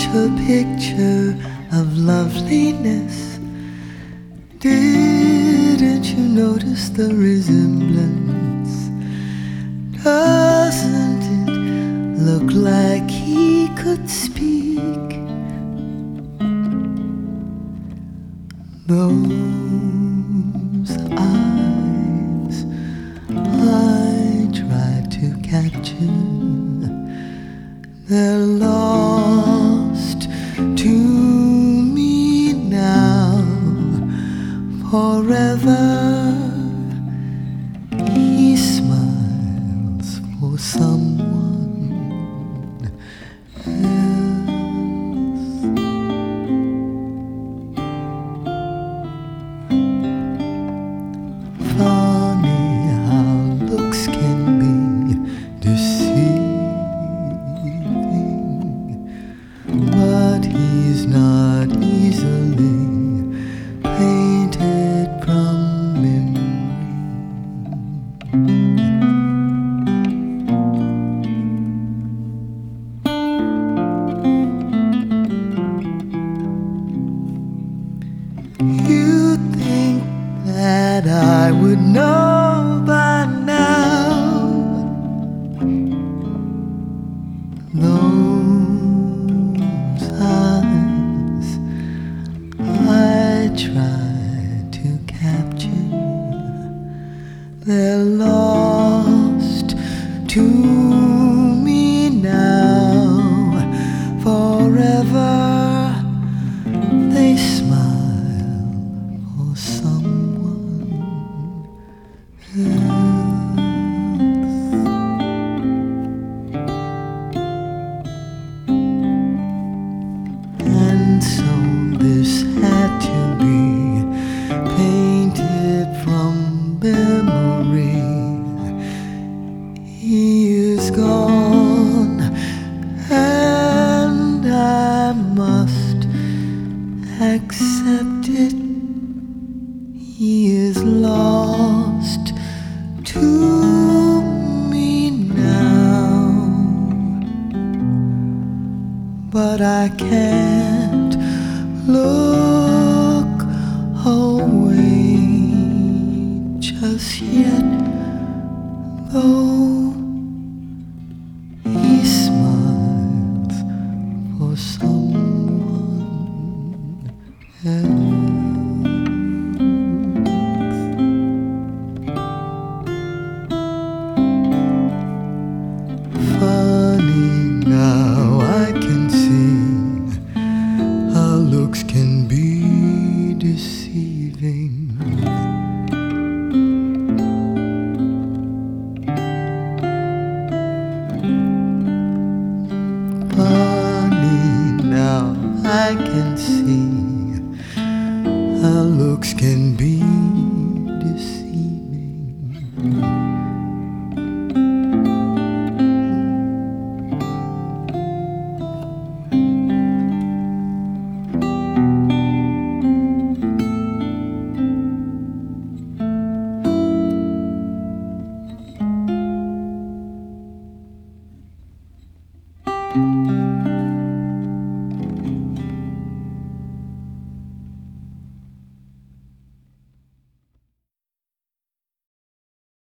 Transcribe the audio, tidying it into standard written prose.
a picture of loveliness. Didn't you notice the resemblance? Doesn't it look like he could speak? Those eyes I tried to capture, they're lost to me now, forever. He smiles for someone else. Funny how looks can be deceiving, but he's not easily painted from memory. You'd think that I would know by now. Those eyes I tried to capture, they're lost to me now, forever. They smile for someone else. And so this had to be painted from memory. He is gone, and I must accept it. He is lost to me now, but I can't look away just yet, though he smiles for someone else. Funny now I can see how looks can be deceiving. Funny now I can see how looks can be deceiving.